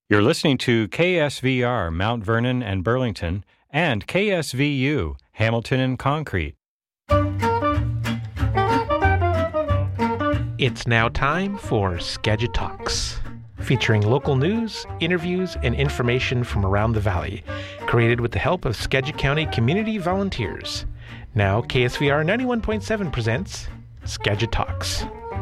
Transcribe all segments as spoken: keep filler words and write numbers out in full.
You're listening to K S V R, Mount Vernon and Burlington, and K S V U, Hamilton and Concrete. It's now time for Skagit Talks, featuring local news, interviews, and information from around the valley, created with the help of Skagit County community volunteers. Now, K S V R ninety-one point seven presents Skagit Talks.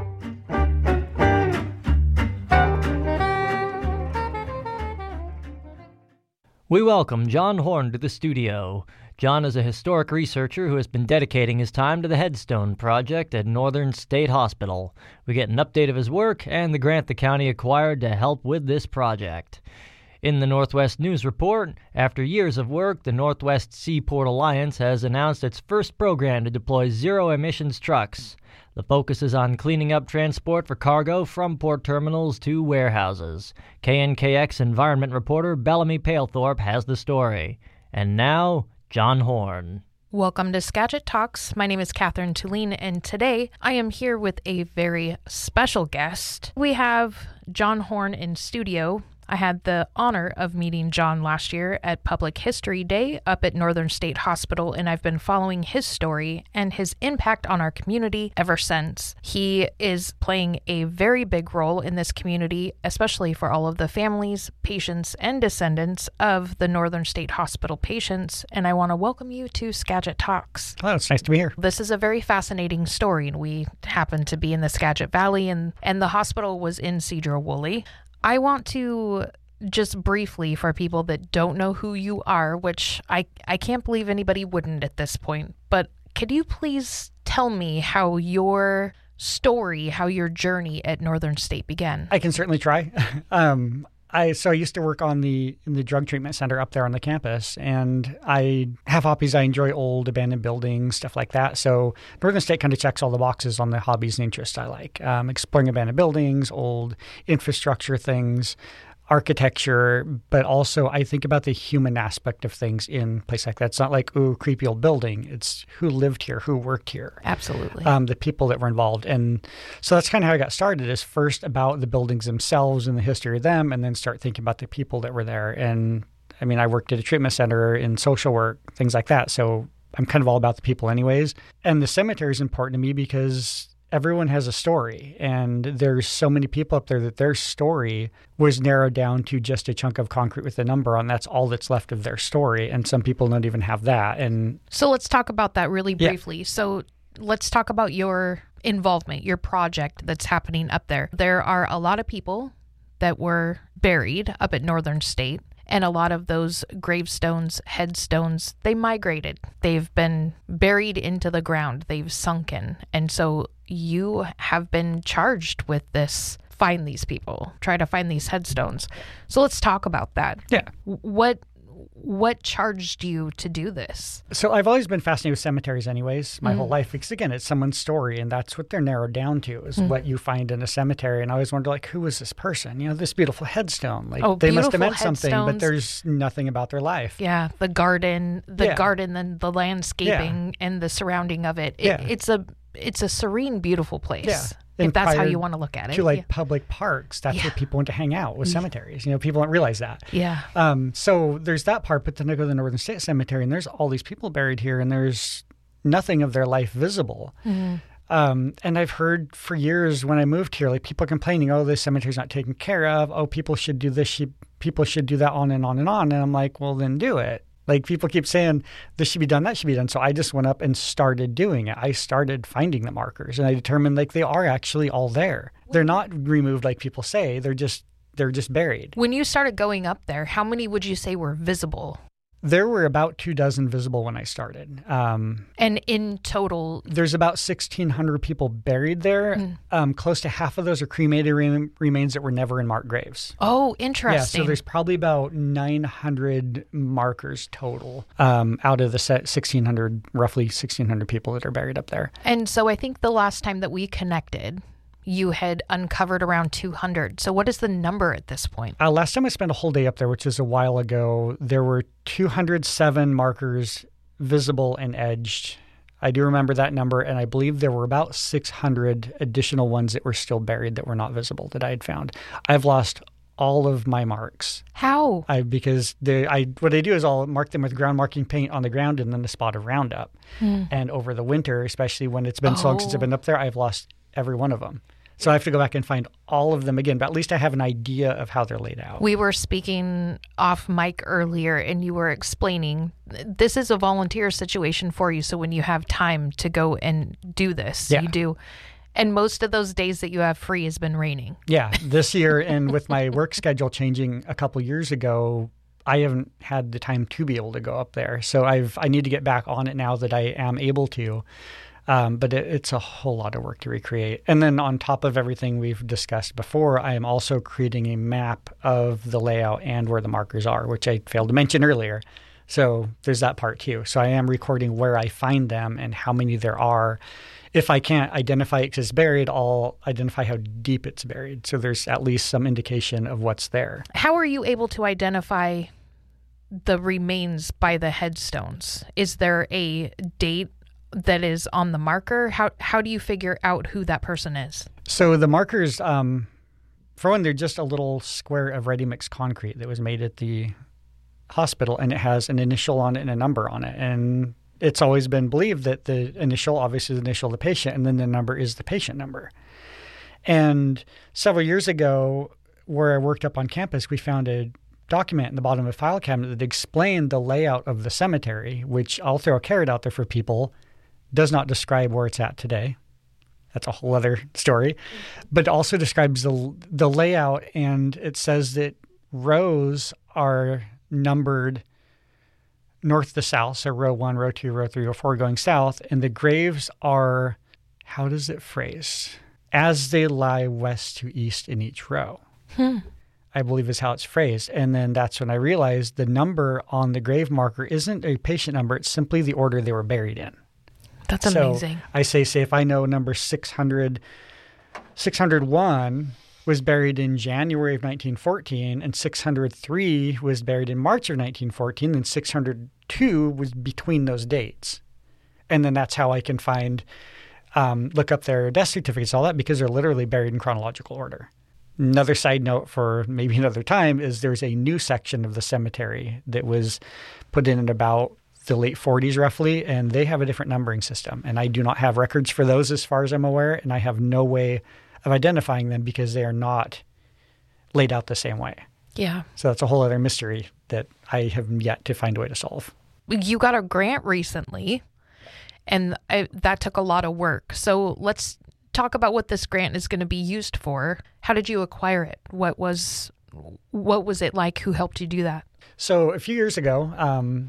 We welcome John Horn to the studio. John is a historic researcher who has been dedicating his time to the Headstone Project at Northern State Hospital. We get an update of his work and the grant the county acquired to help with this project. In the Northwest News Report, after years of work, the Northwest Seaport Alliance has announced its first program to deploy zero-emissions trucks. The focus is on cleaning up transport for cargo from port terminals to warehouses. K N K X environment reporter Bellamy Palethorpe has the story. And now, John Horn. Welcome to Skagit Talks. My name is Catherine Tulene, and today I am here with a very special guest. We have John Horn in studio. I had the honor of meeting John last year at Public History Day up at Northern State Hospital, and I've been following his story and his impact on our community ever since. He is playing a very big role in this community, especially for all of the families, patients, and descendants of the Northern State Hospital patients, and I want to welcome you to Skagit Talks. Hello, it's nice to be here. This is a very fascinating story, and we happen to be in the Skagit Valley, and, and the hospital was in Sedro-Woolley. I want to just briefly, for people that don't know who you are, which I, I can't believe anybody wouldn't at this point, but could you please tell me how your story, how your journey at Northern State began? I can certainly try. um, I so I used to work on the in the drug treatment center up there on the campus, and I have hobbies. I enjoy old abandoned buildings, stuff like that. So Northern State kind of checks all the boxes on the hobbies and interests I like. Um, exploring abandoned buildings, old infrastructure things, architecture, but also I think about the human aspect of things in a place like that. It's not like, ooh, creepy old building. It's who lived here, who worked here. Absolutely. Um, the people that were involved. And so that's kind of how I got started, is first about the buildings themselves and the history of them, and then start thinking about the people that were there. And I mean, I worked at a treatment center in social work, things like that. So I'm kind of all about the people anyways. And the cemetery is important to me because everyone has a story, and there's so many people up there that their story was narrowed down to just a chunk of concrete with a number on. That's all that's left of their story, and some people don't even have that. And so let's talk about that really briefly. Yeah. So let's talk about your involvement, your project that's happening up there. There are a lot of people that were buried up at Northern State, and a lot of those gravestones, headstones, they migrated. They've been buried into the ground. They've sunken. And so you have been charged with this. Find these people. Try to find these headstones. So let's talk about that. Yeah. What what charged you to do this? So I've always been fascinated with cemeteries anyways, my Mm-hmm. whole life, because again, it's someone's story, and that's what they're narrowed down to, is Mm-hmm. what you find in a cemetery. And I always wonder, like, who was this person? You know, this beautiful headstone. Like, Oh, they must have beautiful meant something, but headstones. there's nothing about their life. Yeah, the garden, the Yeah. garden, and the landscaping and the surrounding of it. it Yeah. It's a it's a serene, beautiful place. Yeah. If And that's how prior you want to look at it. To like yeah. public parks, that's Yeah. where people went to hang out, with cemeteries. You know, people don't realize that. Yeah. Um, so there's that part, but then I go to the Northern State Cemetery, and there's all these people buried here, and there's nothing of their life visible. Mm-hmm. Um, and I've heard for years when I moved here, like people complaining, oh, this cemetery's not taken care of. Oh, people should do this. She, people should do that, on and on and on. And I'm like, well, then do it. Like, people keep saying this should be done, that should be done. So I just went up and started doing it. I started finding the markers, and I determined like they are actually all there. They're not removed like people say. They're just they're just buried. When you started going up there, how many would you say were visible? There were about two dozen visible when I started. Um, And in total, there's about sixteen hundred people buried there. Mm. Um, close to half of those are cremated re- remains that were never in marked graves. oh, Yeah, interesting. so there's probably about nine hundred markers total um, out of the set sixteen hundred, roughly sixteen hundred people that are buried up there. And so I think the last time that we connected, you had uncovered around two hundred. So what is the number at this point? Uh, last time I spent a whole day up there, which is a while ago, there were two hundred seven markers visible and edged. I do remember that number, and I believe there were about six hundred additional ones that were still buried that were not visible that I had found. I've lost all of my marks. How? I because the I what I do is I'll mark them with ground marking paint on the ground and then a spot of Roundup. Mm. And over the winter, especially when it's been oh. so long since I've been up there, I've lost every one of them. So I have to go back and find all of them again, but at least I have an idea of how they're laid out. We were speaking off mic earlier, and you were explaining this is a volunteer situation for you. So when you have time to go and do this, yeah. you do. And most of those days that you have free has been raining. Yeah, this year, and with my work schedule changing a couple years ago, I haven't had the time to be able to go up there. So I've I need to get back on it now that I am able to. Um, but it, it's a whole lot of work to recreate. And then on top of everything we've discussed before, I am also creating a map of the layout and where the markers are, which I failed to mention earlier. So there's that part too. So I am recording where I find them and how many there are. If I can't identify it because it's buried, I'll identify how deep it's buried. So there's at least some indication of what's there. How are you able to identify the remains by the headstones? Is there a date that is on the marker? How how do you figure out who that person is? So the markers, um, for one, they're just a little square of ready-mix concrete that was made at the hospital, and it has an initial on it and a number on it. And it's always been believed that the initial, obviously the initial of the patient, and then the number is the patient number. And several years ago, where I worked up on campus, we found a document in the bottom of a file cabinet that explained the layout of the cemetery, which I'll throw a carrot out there for people, does not describe where it's at today. That's a whole other story. But it also describes the the layout, and it says that rows are numbered north to south, so row one, row two, row three, row four going south, and the graves are, how does it phrase? As they lie west to east in each row. Hmm. I believe is how it's phrased. And then that's when I realized the number on the grave marker isn't a patient number, it's simply the order they were buried in. That's amazing. So I say, say if I know number six hundred, six hundred one was buried in January of nineteen fourteen, and six hundred three was buried in March of nineteen fourteen, and six hundred two was between those dates. And then that's how I can find, um, look up their death certificates, all that, because they're literally buried in chronological order. Another side note for maybe another time is there's a new section of the cemetery that was put in at about the late forties roughly, and they have a different numbering system. And I do not have records for those as far as I'm aware, and I have no way of identifying them because they are not laid out the same way. Yeah. So that's a whole other mystery that I have yet to find a way to solve. You got a grant recently, and I, that took a lot of work. So let's talk about what this grant is going to be used for. How did you acquire it? What was what was it like? Who helped you do that? So a few years ago, um,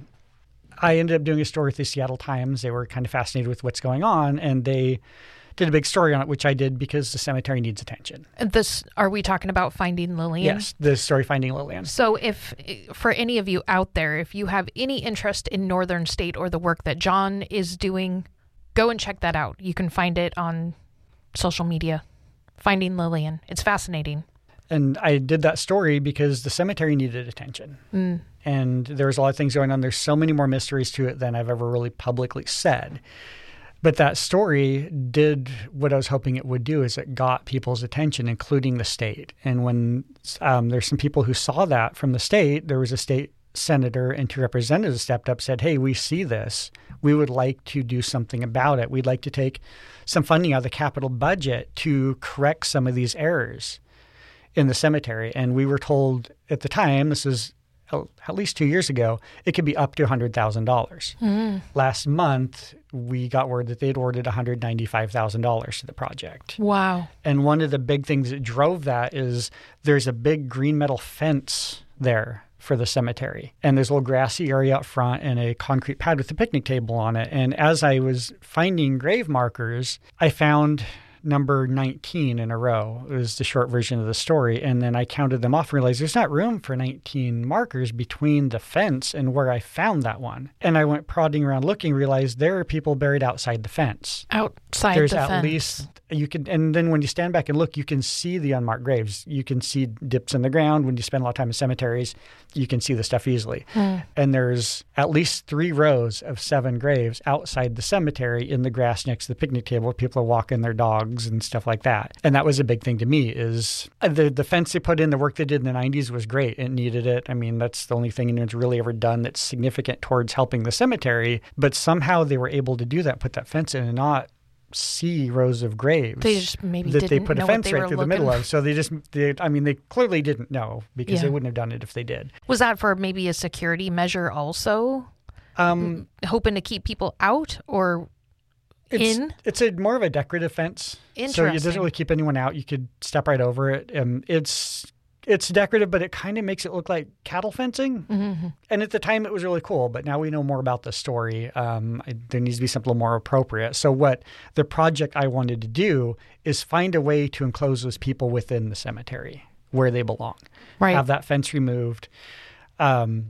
I ended up doing a story with the Seattle Times. They were kind of fascinated with what's going on, and they did a big story on it, which I did because the cemetery needs attention. This, are we talking about Finding Lillian? Yes, the story Finding Lillian. So if, for any of you out there, if you have any interest in Northern State or the work that John is doing, go and check that out. You can find it on social media. Finding Lillian. It's fascinating. And I did that story because the cemetery needed attention. Mm. And there was a lot of things going on. There's so many more mysteries to it than I've ever really publicly said. But that story did what I was hoping it would do, is it got people's attention, including the state. And when um, there's some people who saw that from the state, there was a state senator and two representatives stepped up, said, hey, we see this. We would like to do something about it. We'd like to take some funding out of the capital budget to correct some of these errors in the cemetery. And we were told at the time, this is at least two years ago, it could be up to one hundred thousand dollars. Mm. Last month, we got word that they'd ordered one hundred ninety-five thousand dollars to the project. Wow. And one of the big things that drove that is there's a big green metal fence there for the cemetery. And there's a little grassy area out front and a concrete pad with a picnic table on it. And as I was finding grave markers, I found number nineteen in a row. It was the short version of the story. And then I counted them off and realized there's not room for nineteen markers between the fence and where I found that one. And I went prodding around looking, realized there are people buried outside the fence. Outside there's the at fence. least you can, and then when you stand back and look, you can see the unmarked graves. You can see dips in the ground. When you spend a lot of time in cemeteries, you can see the stuff easily. Hmm. And there's at least three rows of seven graves outside the cemetery in the grass next to the picnic table where people are walking their dog dogs and stuff like that. And that was a big thing to me is the, the fence they put in, the work they did in the nineties was great. It needed it. I mean, that's the only thing anyone's really ever done that's significant towards helping the cemetery. But somehow they were able to do that, put that fence in and not see rows of graves they just maybe that didn't they put know a fence what they right were through looking. the middle of. So they just, they, I mean, they clearly didn't know because Yeah. they wouldn't have done it if they did. Was that for maybe a security measure also? Um, Hoping to keep people out or it's, in? It's a more of a decorative fence. So it Interesting. doesn't really keep anyone out. You could step right over it. Um, it's it's decorative, but it kind of makes it look like cattle fencing. Mm-hmm. And at the time, it was really cool. But now we know more about the story. Um, I, there needs to be something more appropriate. So what the project I wanted to do is find a way to enclose those people within the cemetery where they belong. Right. Have that fence removed. Um,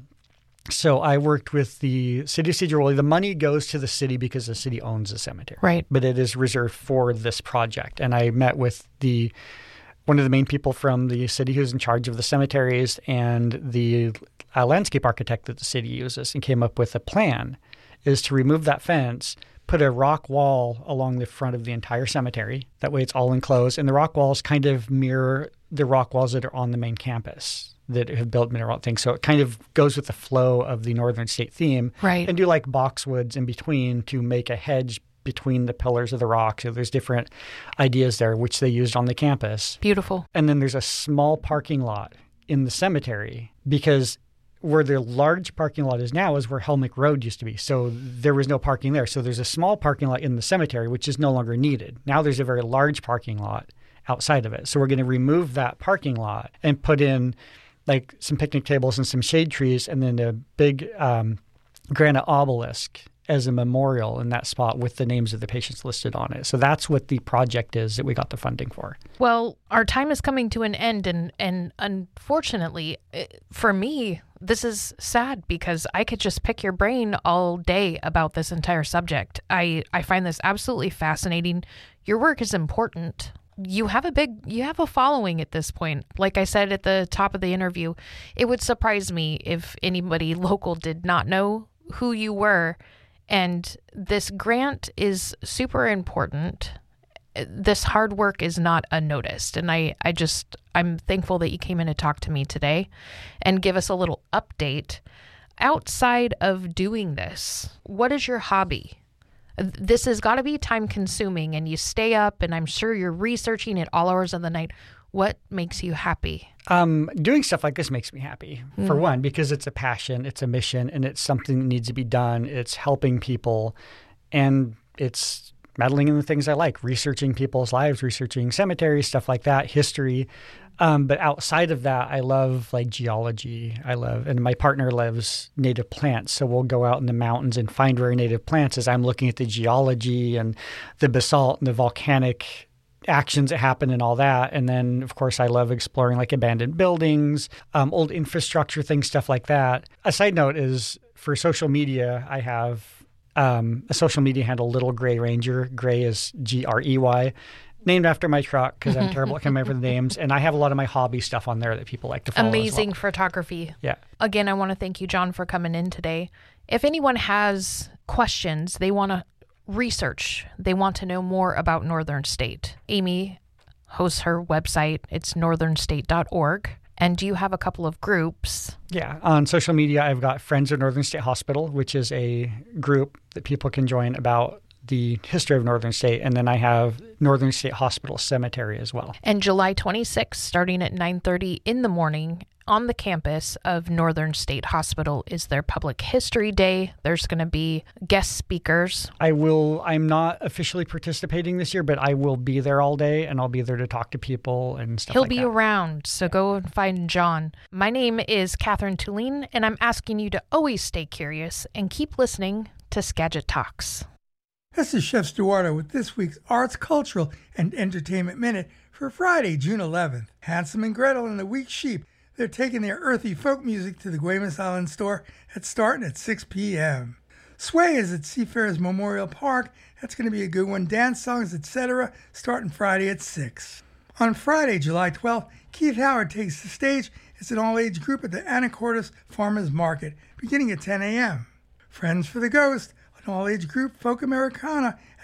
so I worked with the city of Cedar Woolley. The money goes to the city because the city owns the cemetery. Right. But it is reserved for this project. And I met with the one of the main people from the city who's in charge of the cemeteries and the uh, landscape architect that the city uses and came up with a plan is to remove that fence, put a rock wall along the front of the entire cemetery. That way it's all enclosed. And the rock walls kind of mirror the rock walls that are on the main campus that have built mineral things. So it kind of goes with the flow of the Northern State theme. Right. And do like boxwoods in between to make a hedge between the pillars of the rock. So there's different ideas there, which they used on the campus. Beautiful. And then there's a small parking lot in the cemetery because where the large parking lot is now is where Helmick Road used to be. So there was no parking there. So there's a small parking lot in the cemetery, which is no longer needed. Now there's a very large parking lot outside of it. So we're going to remove that parking lot and put in like some picnic tables and some shade trees and then a big um, granite obelisk as a memorial in that spot with the names of the patients listed on it. So that's what the project is that we got the funding for. Well, our time is coming to an end, and, and unfortunately, it- for me, this is sad because I could just pick your brain all day about this entire subject. I, I find this absolutely fascinating. Your work is important. You have a big, you have a following at this point. Like I said at the top of the interview, it would surprise me if anybody local did not know who you were. And this grant is super important. This hard work is not unnoticed. And I, I just, I'm thankful that you came in to talk to me today and give us a little update. Outside of doing this, what is your hobby? This has got to be time consuming and you stay up and I'm sure you're researching at all hours of the night. What makes you happy? Um, doing stuff like this makes me happy, mm. for one, because it's a passion, it's a mission, and it's something that needs to be done. It's helping people, and it's meddling in the things I like, researching people's lives, researching cemeteries, stuff like that, history. Um, but outside of that, I love like geology. I love, and my partner loves native plants. So we'll go out in the mountains and find rare native plants as I'm looking at the geology and the basalt and the volcanic actions that happen and all that. And then, of course, I love exploring like abandoned buildings, um, old infrastructure things, stuff like that. A side note is for social media, I have um, a social media handle, Little Gray Ranger. Gray is G R E Y, named after my truck because I'm terrible at coming up with the names. And I have a lot of my hobby stuff on there that people like to follow. Amazing as well. photography. Yeah. Again, I want to thank you, John, for coming in today. If anyone has questions, they want to research, they want to know more about Northern State, Amy hosts her website. It's northern state dot org. And you have a couple of groups. Yeah. On social media, I've got Friends of Northern State Hospital, which is a group that people can join about the history of Northern State. And then I have Northern State Hospital Cemetery as well. And July twenty-sixth, starting at nine thirty in the morning on the campus of Northern State Hospital is their Public History Day. There's going to be guest speakers. I will, I'm not officially participating this year, but I will be there all day and I'll be there to talk to people and stuff He'll like be that. around, so go and find John. My name is Catherine Tulene, and I'm asking you to always stay curious and keep listening to Skagit Talks. This is Chef Stuardo with this week's Arts, Cultural, and Entertainment Minute for Friday, June eleventh. Hansel and Gretel and the Weak Sheep. They're taking their earthy folk music to the Guaymas Island store that's starting at six p.m. Sway is at Seafarers Memorial Park. That's going to be a good one. Dance songs, et cetera, starting Friday at six. On Friday, July twelfth, Keith Howard takes the stage. It's an all-age group at the Anacortes Farmers Market, beginning at ten a.m. Friends for the Ghost, an all-age group, folk Americana,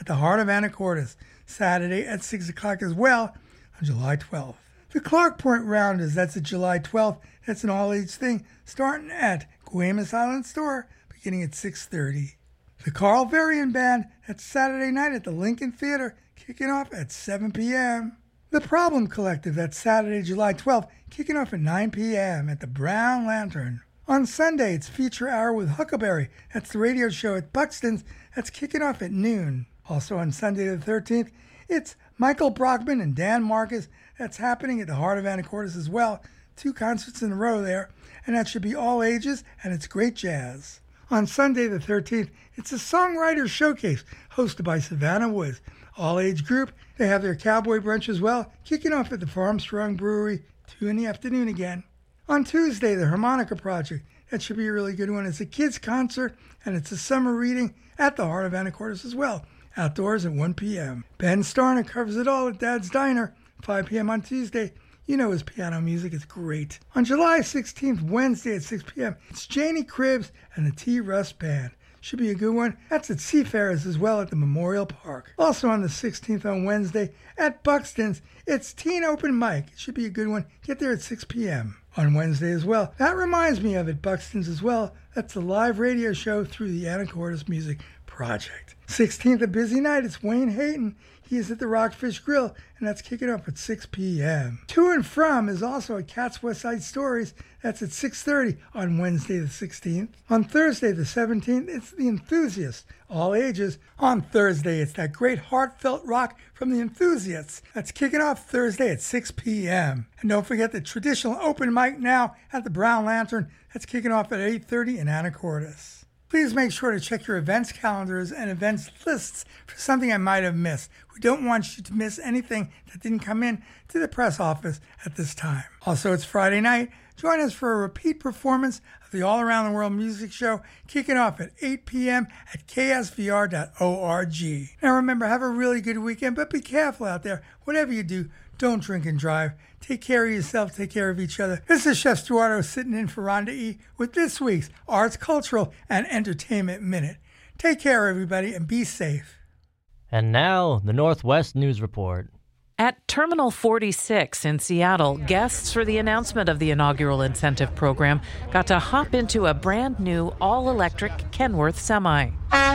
at the heart of Anacortes, Saturday at six o'clock as well on July twelfth. The Clark Point Rounders, that's at July twelfth. That's an all-age thing starting at Guaymas Island Store beginning at six thirty. The Carl Varian Band, that's Saturday night at the Lincoln Theater, kicking off at seven p.m. The Problem Collective, that's Saturday, July twelfth, kicking off at nine p.m. at the Brown Lantern. On Sunday, it's Feature Hour with Huckleberry. That's the radio show at Buxton's. That's kicking off at noon. Also on Sunday the thirteenth, it's Michael Brockman and Dan Marcus. That's happening at the heart of Anacortes as well. Two concerts in a row there, and that should be all ages, and it's great jazz. On Sunday the thirteenth, it's a Songwriter Showcase hosted by Savannah Woods. All-age group. They have their cowboy brunch as well, kicking off at the Farmstrong Brewery, two in the afternoon again. On Tuesday, the Harmonica Project. That should be a really good one. It's a kids' concert, and it's a summer reading at the heart of Anacortes as well, outdoors at one p.m. Ben Starner covers it all at Dad's Diner, five p.m. on Tuesday. You know his piano music is great. On July sixteenth, Wednesday at six p.m., it's Janie Cribbs and the T. Russ Band. Should be a good one. That's at Seafarers as well at the Memorial Park. Also on the sixteenth on Wednesday at Buxton's, it's Teen Open Mic. It should be a good one. Get there at six p.m. on Wednesday as well. That reminds me of at Buxton's as well. That's a live radio show through the Anacortes Music Project. sixteenth, a busy night. It's Wayne Hayton. He is at the Rockfish Grill, and that's kicking off at six p.m. To and From is also at Cat's West Side Stories. That's at six thirty on Wednesday the sixteenth. On Thursday the seventeenth, it's The Enthusiasts, all ages. On Thursday, it's that great heartfelt rock from The Enthusiasts. That's kicking off Thursday at six p.m. And don't forget the traditional open mic now at the Brown Lantern. That's kicking off at eight thirty in Anacortes. Please make sure to check your events calendars and events lists for something I might have missed. We don't want you to miss anything that didn't come in to the press office at this time. Also, it's Friday night. Join us for a repeat performance of the All Around the World Music Show, kicking off at eight p.m. at k s v r dot org. Now remember, have a really good weekend, but be careful out there. Whatever you do, don't drink and drive. Take care of yourself, take care of each other. This is Chef Stuardo sitting in for Rhonda E. with this week's Arts, Cultural, and Entertainment Minute. Take care, everybody, and be safe. And now, the Northwest News Report. At Terminal forty-six in Seattle, guests for the announcement of the inaugural incentive program got to hop into a brand new all-electric Kenworth semi.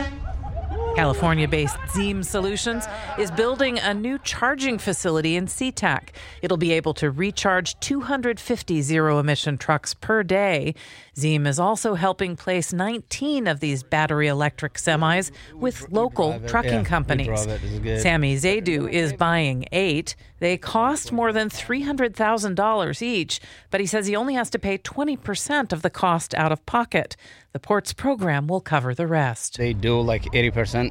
California-based Zeem Solutions is building a new charging facility in SeaTac. It'll be able to recharge two hundred fifty zero-emission trucks per day. Zeem is also helping place nineteen of these battery electric semis with local trucking yeah, companies. Sammy Zaidu is buying eight. They cost more than three hundred thousand dollars each, but he says he only has to pay twenty percent of the cost out of pocket. The port's program will cover the rest. They do like eighty percent.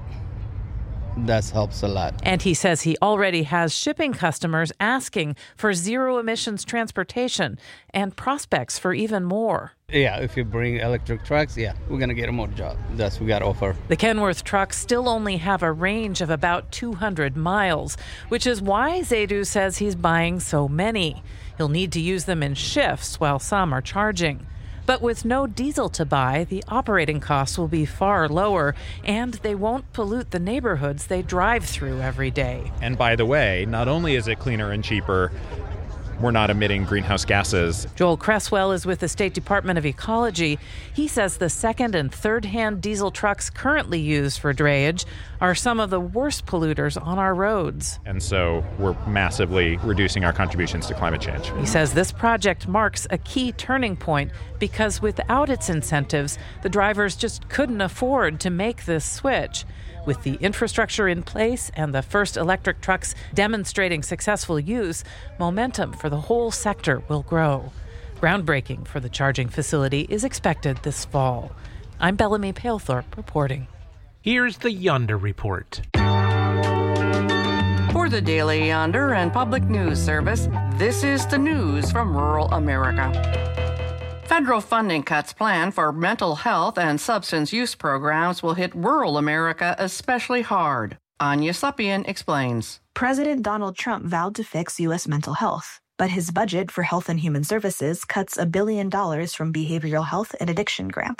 That helps a lot. And he says he already has shipping customers asking for zero emissions transportation and prospects for even more. Yeah, if you bring electric trucks, yeah, we're going to get more jobs. That's what we got to offer. The Kenworth trucks still only have a range of about two hundred miles, which is why Zaidu says he's buying so many. He'll need to use them in shifts while some are charging. But with no diesel to buy, the operating costs will be far lower, and they won't pollute the neighborhoods they drive through every day. And by the way, not only is it cleaner and cheaper, we're not emitting greenhouse gases. Joel Cresswell is with the State Department of Ecology. He says the second and third-hand diesel trucks currently used for drayage are some of the worst polluters on our roads. And so we're massively reducing our contributions to climate change. He says this project marks a key turning point because without its incentives, the drivers just couldn't afford to make this switch. With the infrastructure in place and the first electric trucks demonstrating successful use, momentum for the whole sector will grow. Groundbreaking for the charging facility is expected this fall. I'm Bellamy Palethorpe reporting. Here's the Yonder Report. For the Daily Yonder and Public News Service, this is the news from rural America. Federal funding cuts planned for mental health and substance use programs will hit rural America especially hard. Anya Suppian explains. President Donald Trump vowed to fix U S mental health, but his budget for Health and Human Services cuts a billion dollars from behavioral health and addiction grants.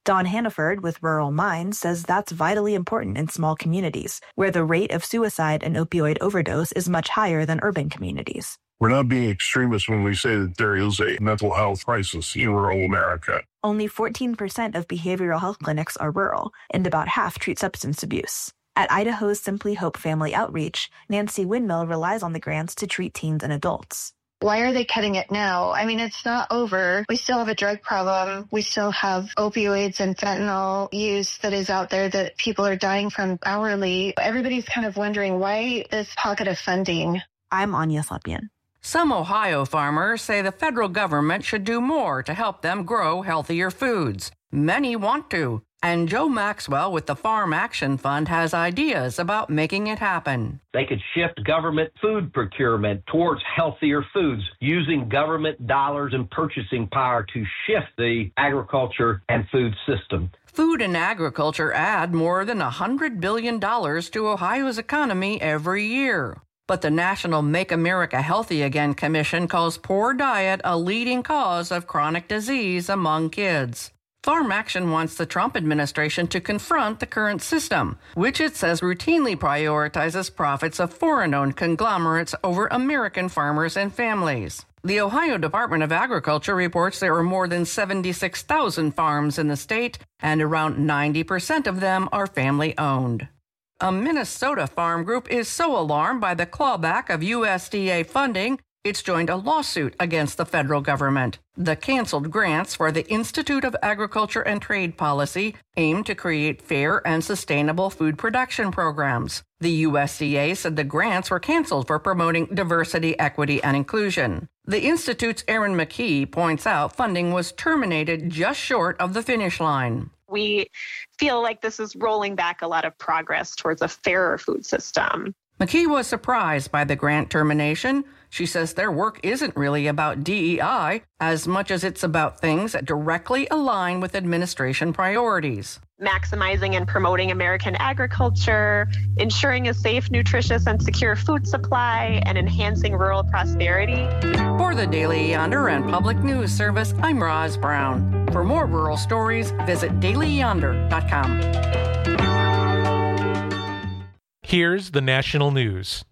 Don Hannaford with Rural Minds says that's vitally important in small communities, where the rate of suicide and opioid overdose is much higher than urban communities. We're not being extremists when we say that there is a mental health crisis in rural America. Only fourteen percent of behavioral health clinics are rural, and about half treat substance abuse. At Idaho's Simply Hope Family Outreach, Nancy Windmill relies on the grants to treat teens and adults. Why are they cutting it now? I mean, it's not over. We still have a drug problem. We still have opioids and fentanyl use that is out there that people are dying from hourly. Everybody's kind of wondering why this pocket of funding. I'm Anya Slepian. Some Ohio farmers say the federal government should do more to help them grow healthier foods. Many want to, and Joe Maxwell with the Farm Action Fund has ideas about making it happen. They could shift government food procurement towards healthier foods, using government dollars and purchasing power to shift the agriculture and food system. Food and agriculture add more than one hundred billion dollars to Ohio's economy every year. But the National Make America Healthy Again Commission calls poor diet a leading cause of chronic disease among kids. Farm Action wants the Trump administration to confront the current system, which it says routinely prioritizes profits of foreign-owned conglomerates over American farmers and families. The Ohio Department of Agriculture reports there are more than seventy-six thousand farms in the state, and around ninety percent of them are family-owned. A Minnesota farm group is so alarmed by the clawback of U S D A funding, it's joined a lawsuit against the federal government. The canceled grants for the Institute of Agriculture and Trade Policy aim to create fair and sustainable food production programs. The U S D A said the grants were canceled for promoting diversity, equity, and inclusion. The Institute's Erin McKee points out funding was terminated just short of the finish line. We feel like this is rolling back a lot of progress towards a fairer food system. McKee was surprised by the grant termination. She says their work isn't really about D E I as much as it's about things that directly align with administration priorities. Maximizing and promoting American agriculture, ensuring a safe, nutritious, and secure food supply, and enhancing rural prosperity. For the Daily Yonder and Public News Service, I'm Roz Brown. For more rural stories, visit daily yonder dot com. Here's the national news.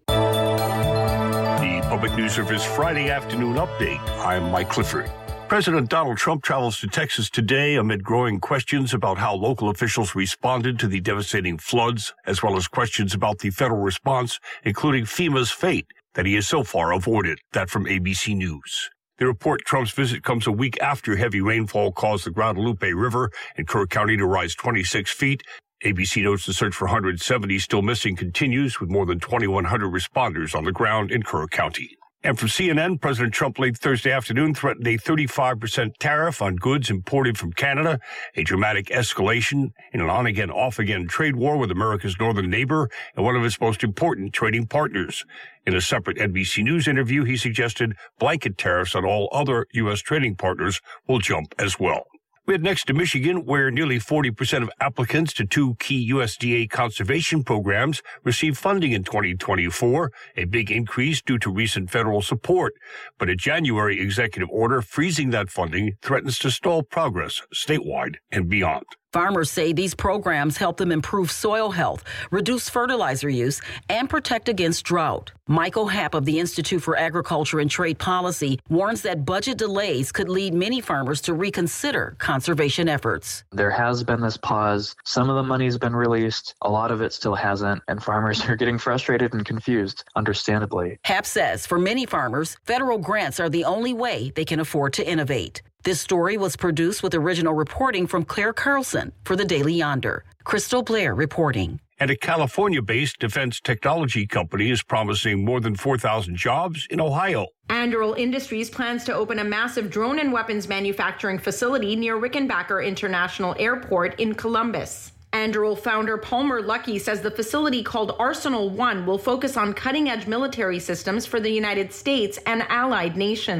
The Public News Service Friday afternoon update. I'm Mike Clifford. President Donald Trump travels to Texas today amid growing questions about how local officials responded to the devastating floods, as well as questions about the federal response, including FEMA's fate that he has so far avoided. That from A B C News. The report Trump's visit comes a week after heavy rainfall caused the Guadalupe River in Kerr County to rise twenty-six feet. A B C notes the search for one hundred seventy still missing continues, with more than twenty-one hundred responders on the ground in Kerr County. And from C N N, President Trump late Thursday afternoon threatened a thirty-five percent tariff on goods imported from Canada, a dramatic escalation in an on-again, off-again trade war with America's northern neighbor and one of its most important trading partners. In a separate N B C News interview, he suggested blanket tariffs on all other U S trading partners will jump as well. We head next to Michigan, where nearly forty percent of applicants to two key U S D A conservation programs received funding in twenty twenty-four, a big increase due to recent federal support. But a January executive order freezing that funding threatens to stall progress statewide and beyond. Farmers say these programs help them improve soil health, reduce fertilizer use, and protect against drought. Michael Happ of the Institute for Agriculture and Trade Policy warns that budget delays could lead many farmers to reconsider conservation efforts. There has been this pause. Some of the money's been released. A lot of it still hasn't, and farmers are getting frustrated and confused, understandably. Happ says for many farmers, federal grants are the only way they can afford to innovate. This story was produced with original reporting from Claire Carlson for the Daily Yonder. Crystal Blair reporting. And a California-based defense technology company is promising more than four thousand jobs in Ohio. Anduril Industries plans to open a massive drone and weapons manufacturing facility near Rickenbacker International Airport in Columbus. Anduril founder Palmer Luckey says the facility called Arsenal One will focus on cutting-edge military systems for the United States and allied nations.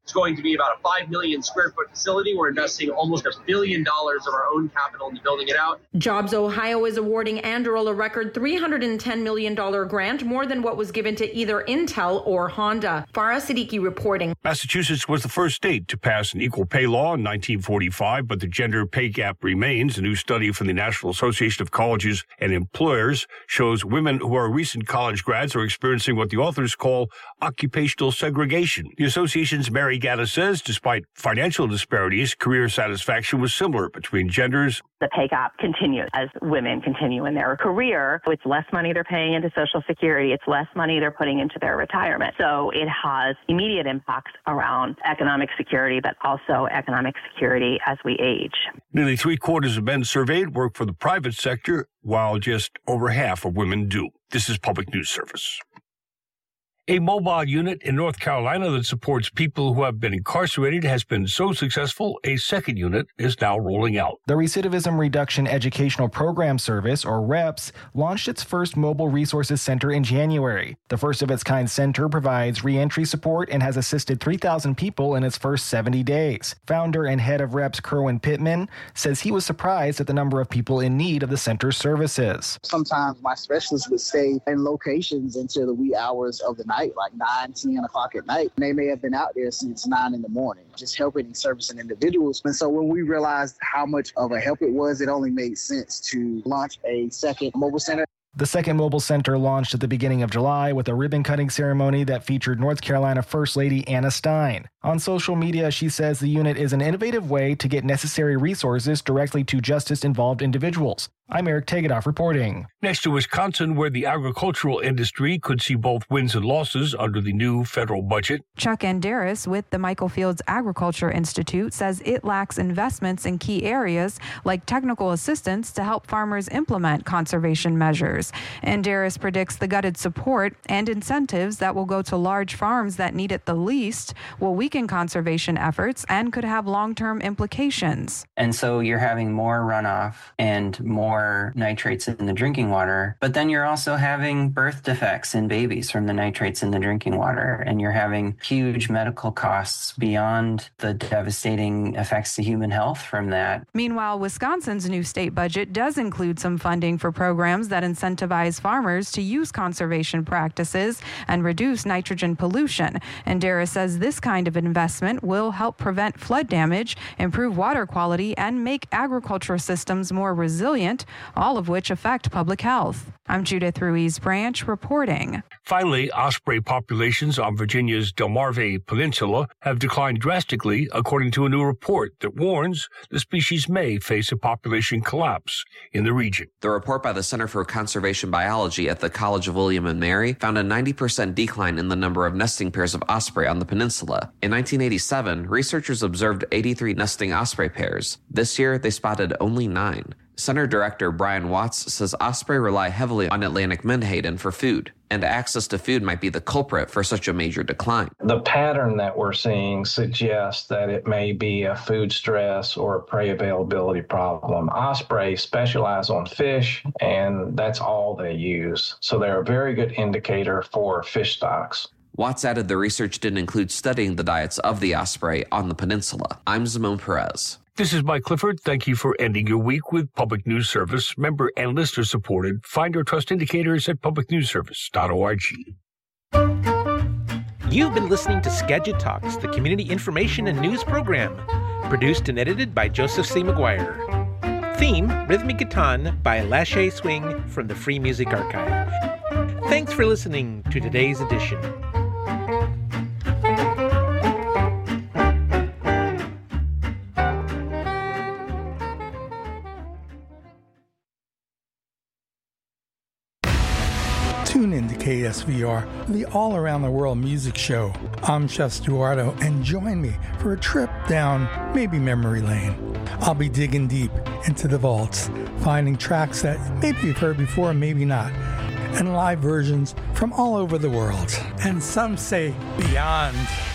It's going to be about a five million square foot facility. We're investing almost a billion dollars of our own capital into building it out. Jobs Ohio is awarding Anduril a record three hundred ten million dollars grant, more than what was given to either Intel or Honda. Farah Siddiqui reporting. Massachusetts was the first state to pass an equal pay law in nineteen forty-five, but the gender pay gap remains. A new study from the National Association of Colleges and Employers shows women who are recent college grads are experiencing what the authors call occupational segregation. The association's Mary Gaddis says despite financial disparities, career satisfaction was similar between genders. The pay gap continues as women continue in their career. It's less money they're paying into Social Security. It's less money they're putting into their retirement. So it has immediate impacts around economic security, but also economic security as we age. Nearly three quarters of men surveyed work for the private sector, while just over half of women do. This is Public News Service. A mobile unit in North Carolina that supports people who have been incarcerated has been so successful, a second unit is now rolling out. The Recidivism Reduction Educational Program Service, or REPS, launched its first mobile resources center in January. The first of its kind center provides reentry support and has assisted three thousand people in its first seventy days. Founder and head of REPS, Kerwin Pittman, says he was surprised at the number of people in need of the center's services. Sometimes my specialists would stay in locations until the wee hours of the night. Like nine, ten o'clock at night. They may have been out there since nine in the morning, just helping and servicing individuals. And so when we realized how much of a help it was, it only made sense to launch a second mobile center. The second mobile center launched at the beginning of July with a ribbon-cutting ceremony that featured North Carolina First Lady Anna Stein. On social media, she says the unit is an innovative way to get necessary resources directly to justice-involved individuals. I'm Eric Tegedoff reporting. Next to Wisconsin, where the agricultural industry could see both wins and losses under the new federal budget. Chuck Andaris with the Michael Fields Agriculture Institute says it lacks investments in key areas like technical assistance to help farmers implement conservation measures. Andaris predicts the gutted support and incentives that will go to large farms that need it the least will weaken conservation efforts and could have long-term implications. And so you're having more runoff and more nitrates in the drinking water, but then you're also having birth defects in babies from the nitrates in the drinking water, and you're having huge medical costs beyond the devastating effects to human health from that. Meanwhile, Wisconsin's new state budget does include some funding for programs that incentivize farmers to use conservation practices and reduce nitrogen pollution. And Dara says this kind of investment will help prevent flood damage, improve water quality, and make agricultural systems more resilient, all of which affect public health. I'm Judith Ruiz Branch reporting. Finally, osprey populations on Virginia's Delmarva Peninsula have declined drastically, according to a new report that warns the species may face a population collapse in the region. The report by the Center for Conservation Biology at the College of William and Mary found a ninety percent decline in the number of nesting pairs of osprey on the peninsula. In nineteen eighty-seven, researchers observed eighty-three nesting osprey pairs. This year, they spotted only nine. Center Director Brian Watts says osprey rely heavily on Atlantic menhaden for food, and access to food might be the culprit for such a major decline. The pattern that we're seeing suggests that it may be a food stress or a prey availability problem. Osprey specialize on fish, and that's all they use. So they're a very good indicator for fish stocks. Watts added the research didn't include studying the diets of the osprey on the peninsula. I'm Zimone Perez. This is Mike Clifford. Thank you for ending your week with Public News Service. Member and listener supported. Find our trust indicators at public news service dot org. You've been listening to Skagit Talks, the community information and news program. Produced and edited by Joseph C. McGuire. Theme, Rhythmic Guitar by Lachey Swing from the Free Music Archive. Thanks for listening to today's edition. Tune in to K S V R, the all-around-the-world music show. I'm Chef Stuardo, and join me for a trip down maybe memory lane. I'll be digging deep into the vaults, finding tracks that maybe you've heard before, maybe not, and live versions from all over the world, and some say beyond.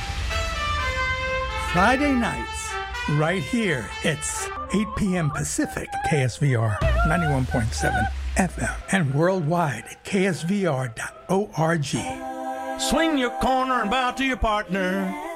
Friday nights, right here. It's eight p.m. Pacific, K S V R ninety-one point seven F M, and worldwide at K S V R dot org. Swing your corner and bow to your partner.